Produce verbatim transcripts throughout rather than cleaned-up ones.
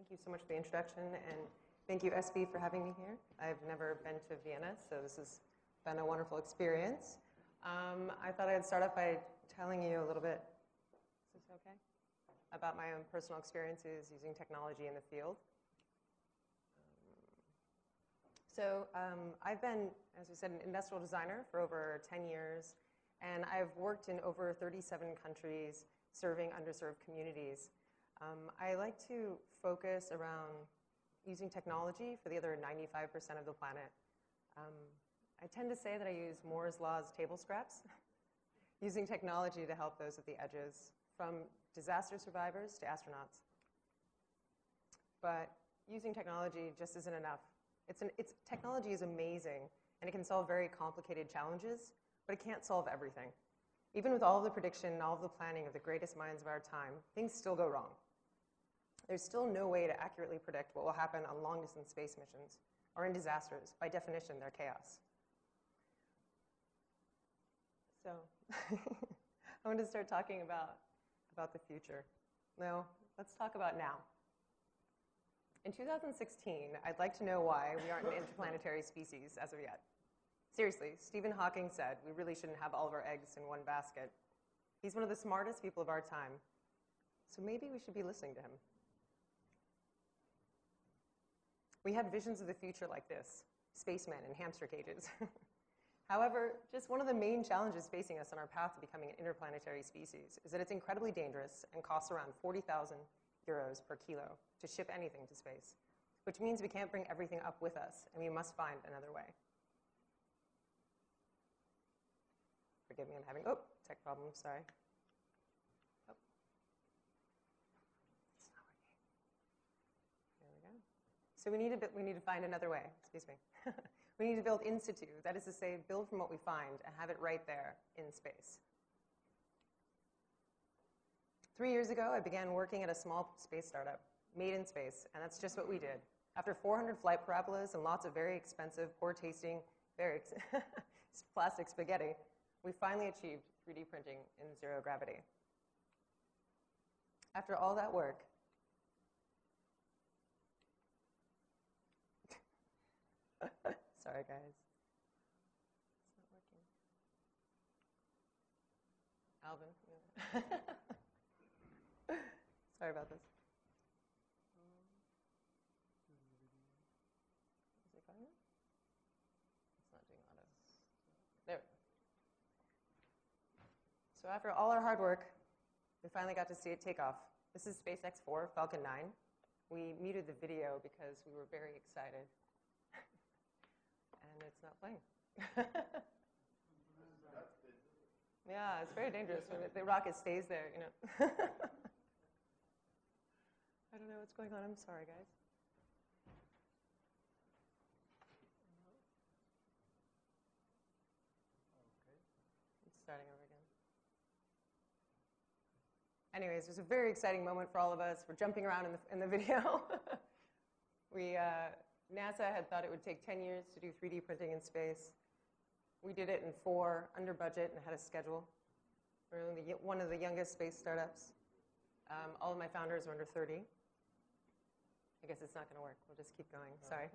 Thank you so much for the introduction, and thank you, S B, for having me here. I've never been to Vienna, so this has been a wonderful experience. Um, I thought I'd start off by telling you a little bit, is this okay? About my own personal experiences using technology in the field. So um, I've been, as we said, an industrial designer for over ten years, and I've worked in over thirty-seven countries serving underserved communities. Um, I like to focus around using technology for the other ninety-five percent of the planet. Um, I tend to say that I use Moore's Law's table scraps, using technology to help those at the edges, from disaster survivors to astronauts. But using technology just isn't enough. It's an, it's, technology is amazing, and it can solve very complicated challenges, but it can't solve everything. Even with all of the prediction and all of the planning of the greatest minds of our time, things still go wrong. There's still no way to accurately predict what will happen on long-distance space missions or in disasters. By definition, they're chaos. So I want to start talking about, about the future. No, let's talk about now. In two thousand sixteen, I'd like to know why we aren't an interplanetary species as of yet. Seriously, Stephen Hawking said we really shouldn't have all of our eggs in one basket. He's one of the smartest people of our time, so maybe we should be listening to him. We had visions of the future like this, spacemen in hamster cages. However, just one of the main challenges facing us on our path to becoming an interplanetary species is that it's incredibly dangerous and costs around forty thousand euros per kilo to ship anything to space, which means we can't bring everything up with us, and we must find another way. Forgive me, I'm having, oh, tech problem, sorry. Oh. It's not working. There we go. So we need, to, we need to find another way, excuse me. We need to build in situ, that is to say, build from what we find and have it right there in space. Three years ago, I began working at a small space startup, Made in Space, and that's just what we did. After four hundred flight parabolas and lots of very expensive, poor-tasting, very ex plastic spaghetti, we finally achieved three D printing in zero gravity. After all that work, sorry guys, it's not working. Alvin, yeah. Sorry about this. Is it going? It's not doing auto. There. So after all our hard work, we finally got to see it take off. This is SpaceX four, Falcon nine. We muted the video because we were very excited. And it's not playing. Yeah, it's very dangerous when the rocket stays there, you know. I don't know what's going on. I'm sorry, guys. It's starting over again. Anyways, it was a very exciting moment for all of us. We're jumping around in the, in the video. we, uh, NASA had thought it would take ten years to do three D printing in space. We did it in four, under budget, and had a schedule. We're the, one of the youngest space startups. Um, all of my founders are under thirty. I guess it's not going to work. We'll just keep going. Sorry.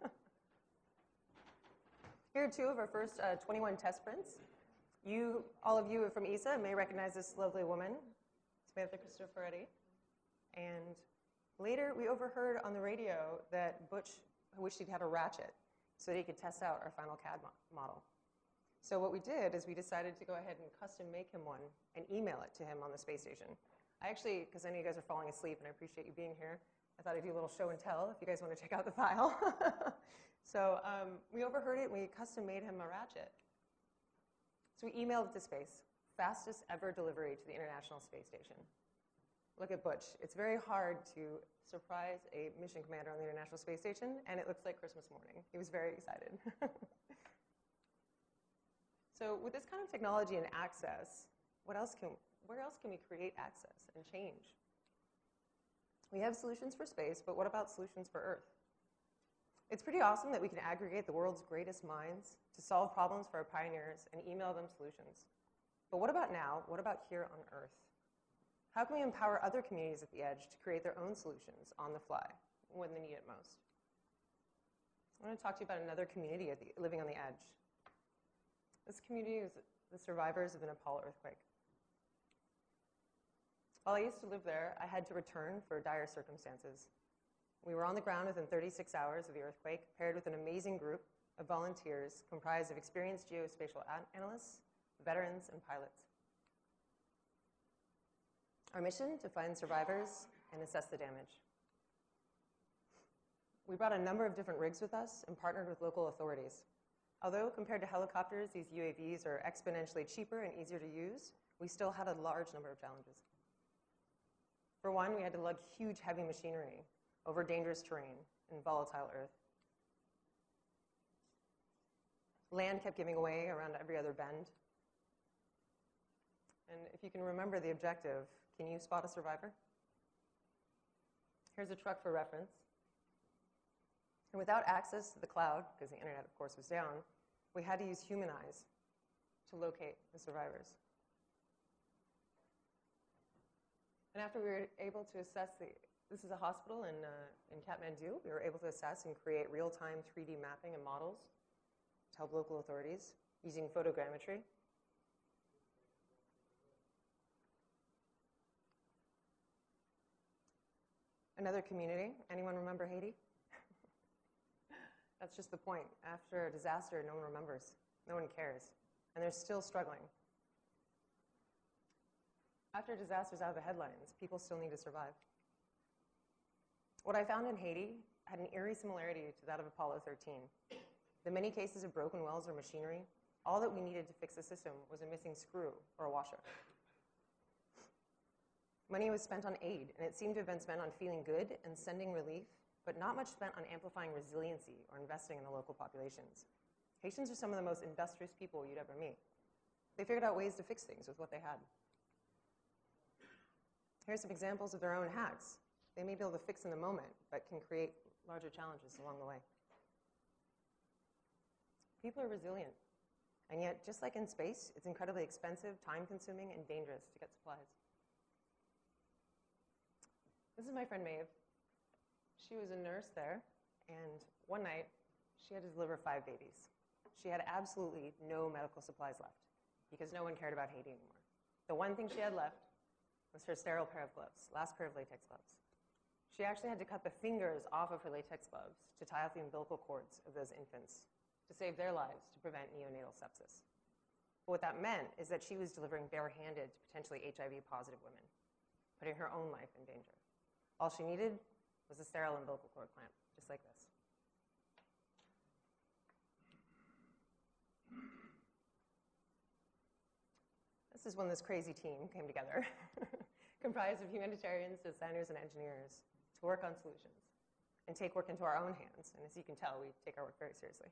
Here are two of our first uh, twenty-one test prints. You, all of you from E S A may recognize this lovely woman, Samantha Cristoforetti. And later, we overheard on the radio that Butch wished he'd had a ratchet so that he could test out our final C A D mo model. So what we did is we decided to go ahead and custom make him one and email it to him on the space station. I actually, because I know you guys are falling asleep and I appreciate you being here, I thought I'd do a little show and tell if you guys want to check out the file. So um, we overheard it and we custom made him a ratchet. So we emailed it to space. Fastest ever delivery to the International Space Station. Look at Butch. It's very hard to surprise a mission commander on the International Space Station, and it looks like Christmas morning. He was very excited. So with this kind of technology and access, what else can, where else can we create access and change? We have solutions for space, but what about solutions for Earth? It's pretty awesome that we can aggregate the world's greatest minds to solve problems for our pioneers and email them solutions. But what about now? What about here on Earth? How can we empower other communities at the edge to create their own solutions on the fly when they need it most? I want to talk to you about another community at the, living on the edge. This community is the survivors of the Nepal earthquake. While I used to live there, I had to return for dire circumstances. We were on the ground within thirty-six hours of the earthquake, paired with an amazing group of volunteers comprised of experienced geospatial analysts, veterans, and pilots. Our mission, to find survivors and assess the damage. We brought a number of different rigs with us and partnered with local authorities. Although, compared to helicopters, these U A Vs are exponentially cheaper and easier to use, we still had a large number of challenges. For one, we had to lug huge, heavy machinery over dangerous terrain and volatile earth. Land kept giving away around every other bend. And if you can remember the objective, can you spot a survivor? Here's a truck for reference. And without access to the cloud, because the internet, of course, was down, we had to use human eyes to locate the survivors. And after we were able to assess the, this is a hospital in, uh, in Kathmandu, we were able to assess and create real-time three D mapping and models to help local authorities using photogrammetry. Another community, anyone remember Haiti? That's just the point. After a disaster, no one remembers. No one cares. And they're still struggling. After a disaster's out of the headlines, people still need to survive. What I found in Haiti had an eerie similarity to that of Apollo thirteen. The many cases of broken wells or machinery, all that we needed to fix the system was a missing screw or a washer. Money was spent on aid, and it seemed to have been spent on feeling good and sending relief, but not much spent on amplifying resiliency or investing in the local populations. Haitians are some of the most industrious people you'd ever meet. They figured out ways to fix things with what they had. Here's some examples of their own hacks. They may be able to fix in the moment, but can create larger challenges along the way. People are resilient. And yet, just like in space, it's incredibly expensive, time-consuming, and dangerous to get supplies. This is my friend Maeve. She was a nurse there, and one night, she had to deliver five babies. She had absolutely no medical supplies left because no one cared about Haiti anymore. The one thing she had left was her sterile pair of gloves, last pair of latex gloves. She actually had to cut the fingers off of her latex gloves to tie off the umbilical cords of those infants to save their lives to prevent neonatal sepsis. But what that meant is that she was delivering barehanded to potentially H I V-positive women, putting her own life in danger. All she needed was a sterile umbilical cord clamp, just like this. This is when this crazy team came together, comprised of humanitarians, designers, and engineers, to work on solutions and take work into our own hands. And as you can tell, we take our work very seriously.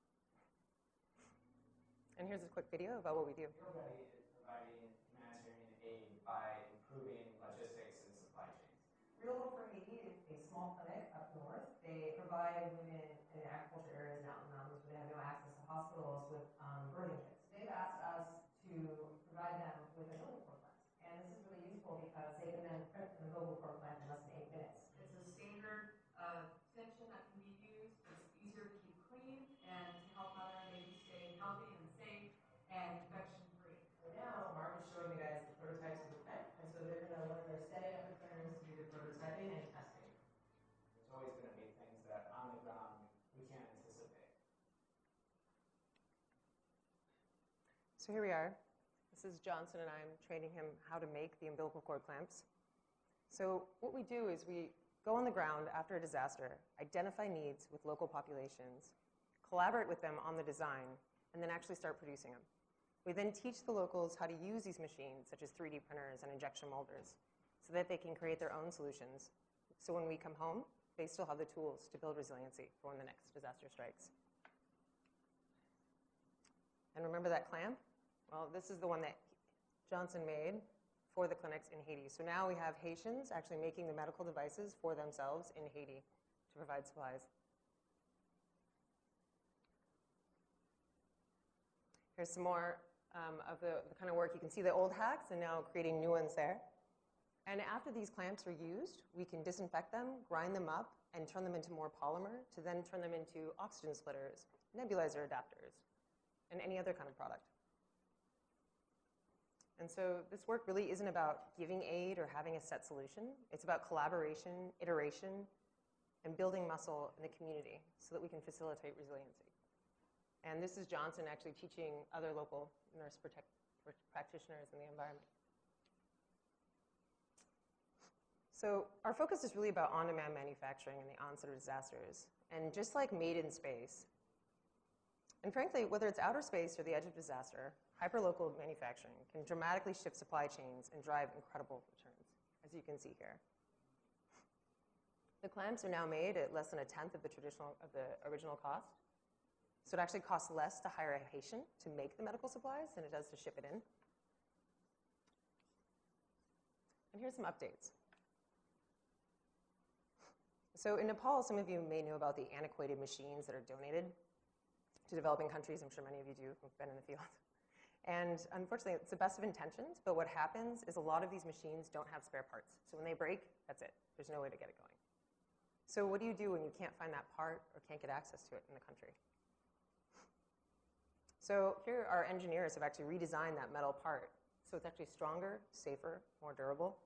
And here's a quick video about what we do. Everybody is providing humanitarian aid by improving logistics and supply chains. Real Hope for Haiti is a small clinic up north. They provide women in agriculture areas and out in the mountains where they have no access to hospitals with um, birthing kits. They've asked us to provide them with a umbilical cord clamp. And this is really useful because they can then print an umbilical cord clamp in less than eight minutes. It's a standard uh, tension that can be used. It's easier to keep clean and to help mother and baby stay healthy and safe and infection-free. So now, Mark is showing you guys the prototypes of the print, and so they're going to learn their setting up the printers to do the prototyping and testing. There's always going to be things that on the ground we can't anticipate. So here we are. This is Johnson, and I'm training him how to make the umbilical cord clamps. So what we do is we go on the ground after a disaster, identify needs with local populations, collaborate with them on the design, and then actually start producing them. We then teach the locals how to use these machines, such as three D printers and injection molders, so that they can create their own solutions. So when we come home, they still have the tools to build resiliency for when the next disaster strikes. And remember that clamp? Well, this is the one that Johnson made for the clinics in Haiti. So now we have Haitians actually making the medical devices for themselves in Haiti to provide supplies. Here's some more um, of the, the kind of work. You can see the old hacks and now creating new ones there. And after these clamps are used, we can disinfect them, grind them up, and turn them into more polymer to then turn them into oxygen splitters, nebulizer adapters, and any other kind of product. And so this work really isn't about giving aid or having a set solution. It's about collaboration, iteration, and building muscle in the community so that we can facilitate resiliency. And this is Johnson actually teaching other local nurse protect, practitioners in the environment. So our focus is really about on-demand manufacturing and the onset of disasters. And just like Made in Space, and frankly, whether it's outer space or the edge of disaster, hyperlocal manufacturing can dramatically shift supply chains and drive incredible returns, as you can see here. The clamps are now made at less than a tenth of the traditional of the original cost. So it actually costs less to hire a patient to make the medical supplies than it does to ship it in. And here's some updates. So in Nepal, some of you may know about the antiquated machines that are donated to developing countries. I'm sure many of you do who've been in the field. And unfortunately, it's the best of intentions, but what happens is a lot of these machines don't have spare parts. So when they break, that's it. There's no way to get it going. So what do you do when you can't find that part or can't get access to it in the country? So here our engineers have actually redesigned that metal part so it's actually stronger, safer, more durable.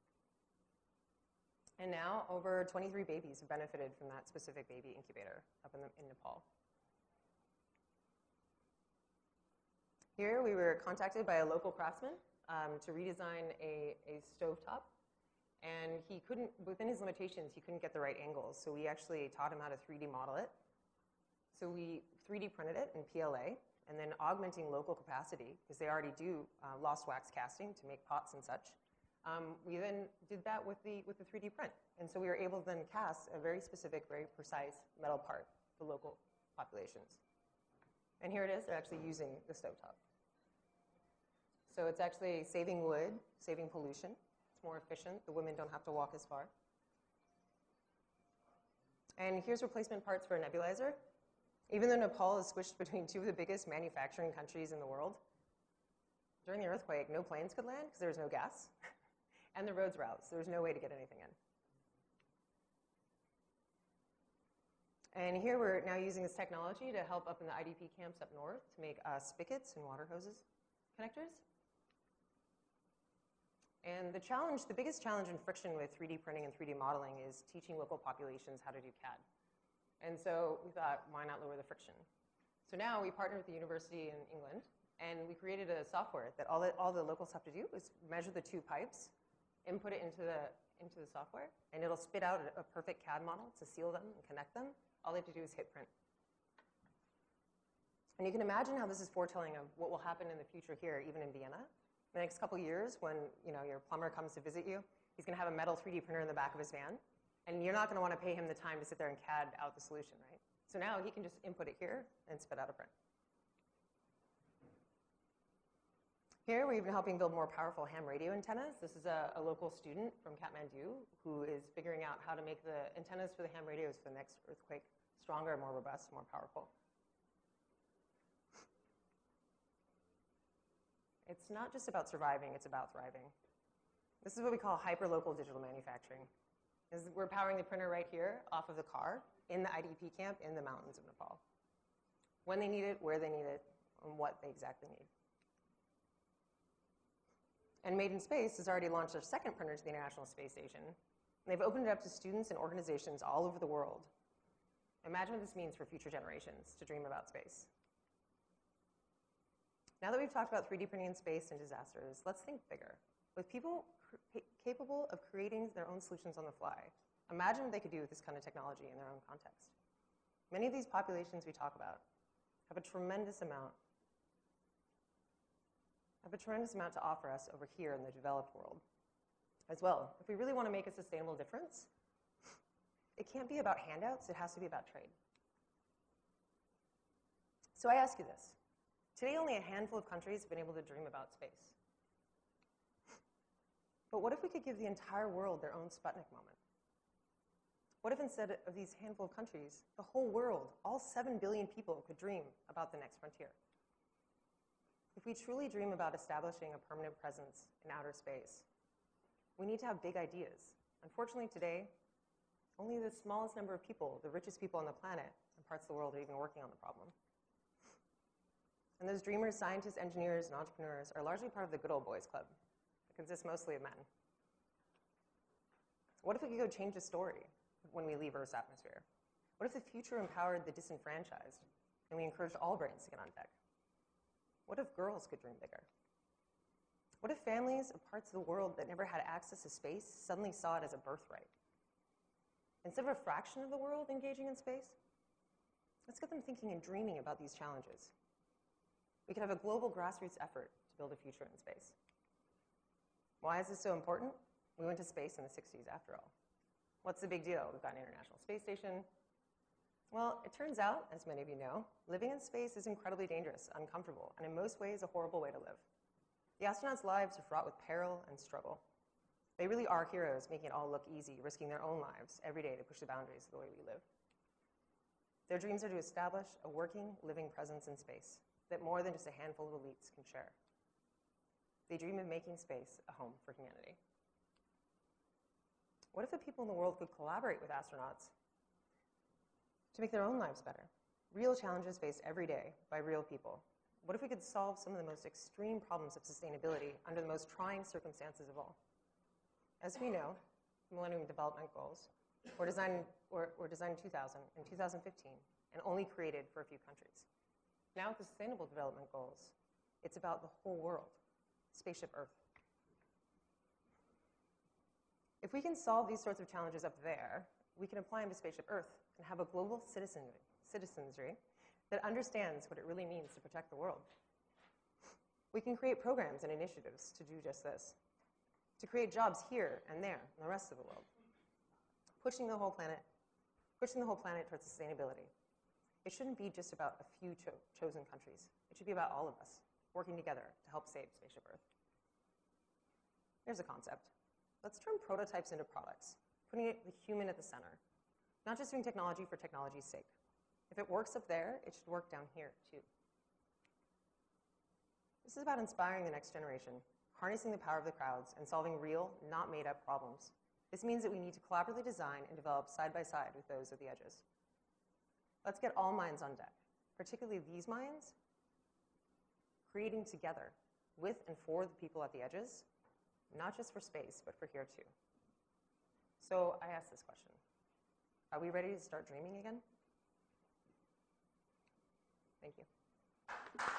And now over twenty-three babies have benefited from that specific baby incubator up in, the, in Nepal. Here we were contacted by a local craftsman um, to redesign a, a stovetop. And he couldn't, within his limitations, he couldn't get the right angles. So we actually taught him how to three D model it. So we three D printed it in P L A, and then augmenting local capacity, because they already do uh, lost wax casting to make pots and such. Um, we then did that with the, with the three D print. And so we were able to then cast a very specific, very precise metal part for local populations. And here it is. They're actually using the stovetop. So it's actually saving wood, saving pollution. It's more efficient. The women don't have to walk as far. And here's replacement parts for a nebulizer. Even though Nepal is squished between two of the biggest manufacturing countries in the world, during the earthquake, no planes could land because there was no gas. And the roads were out, so there was no way to get anything in. And here we're now using this technology to help up in the I D P camps up north to make uh, spigots and water hoses connectors. And the challenge, the biggest challenge in friction with three D printing and three D modeling is teaching local populations how to do C A D. And so we thought, why not lower the friction? So now we partnered with the university in England, and we created a software that all the, all the locals have to do is measure the two pipes, input it into the, into the software, and it'll spit out a, a perfect C A D model to seal them and connect them. All they have to do is hit print. And you can imagine how this is foretelling of what will happen in the future here, even in Vienna. In the next couple of years, when you know, your plumber comes to visit you, he's going to have a metal three D printer in the back of his van, and you're not going to want to pay him the time to sit there and C A D out the solution, right? So now he can just input it here and spit out a print. Here, we've been helping build more powerful ham radio antennas. This is a, a local student from Kathmandu who is figuring out how to make the antennas for the ham radios for the next earthquake stronger, more robust, more powerful. It's not just about surviving, it's about thriving. This is what we call hyperlocal digital manufacturing. This is, we're powering the printer right here off of the car in the I D P camp in the mountains of Nepal. When they need it, where they need it, and what they exactly need. And Made in Space has already launched their second printer to the International Space Station. And they've opened it up to students and organizations all over the world. Imagine what this means for future generations to dream about space. Now that we've talked about three D printing in space and disasters, let's think bigger. With people capable of creating their own solutions on the fly, imagine what they could do with this kind of technology in their own context. Many of these populations we talk about have a tremendous amount, have a tremendous amount to offer us over here in the developed world as well. If we really want to make a sustainable difference, it can't be about handouts, it has to be about trade. So I ask you this. Today, only a handful of countries have been able to dream about space. But what if we could give the entire world their own Sputnik moment? What if instead of these handful of countries, the whole world, all seven billion people could dream about the next frontier? If we truly dream about establishing a permanent presence in outer space, We need to have big ideas. Unfortunately, today, only the smallest number of people, the richest people on the planet, and parts of the world are even working on the problem. And those dreamers, scientists, engineers, and entrepreneurs are largely part of the good old boys club. It consists mostly of men. What if we could go change the story when we leave Earth's atmosphere? What if the future empowered the disenfranchised and we encouraged all brains to get on deck? What if girls could dream bigger? What if families of parts of the world that never had access to space suddenly saw it as a birthright? Instead of a fraction of the world engaging in space, let's get them thinking and dreaming about these challenges. We could have a global grassroots effort to build a future in space. Why is this so important? We went to space in the sixties after all. What's the big deal? We've got an International Space Station. Well, it turns out, as many of you know, living in space is incredibly dangerous, uncomfortable, and in most ways a horrible way to live. The astronauts' lives are fraught with peril and struggle. They really are heroes, making it all look easy, risking their own lives every day to push the boundaries of the way we live. Their dreams are to establish a working, living presence in space that more than just a handful of elites can share. They dream of making space a home for humanity. What if the people in the world could collaborate with astronauts to make their own lives better? Real challenges faced every day by real people. What if we could solve some of the most extreme problems of sustainability under the most trying circumstances of all? As we know, Millennium Development Goals were designed, were, were designed in two thousand and two thousand fifteen and only created for a few countries. Now with the Sustainable Development Goals, it's about the whole world, Spaceship Earth. If we can solve these sorts of challenges up there, we can apply them to Spaceship Earth and have a global citizenry, citizenry that understands what it really means to protect the world. We can create programs and initiatives to do just this, to create jobs here and there in the rest of the world, pushing the whole planet, pushing the whole planet towards sustainability. It shouldn't be just about a few cho chosen countries. It should be about all of us working together to help save Spaceship Earth. Here's a concept. Let's turn prototypes into products, putting it, the human at the center, not just doing technology for technology's sake. If it works up there, it should work down here, too. This is about inspiring the next generation, harnessing the power of the crowds, and solving real, not made-up problems. This means that we need to collaboratively design and develop side by side with those at the edges. Let's get all minds on deck, particularly these minds, creating together with and for the people at the edges, not just for space, but for here, too. So I ask this question. Are we ready to start dreaming again? Thank you.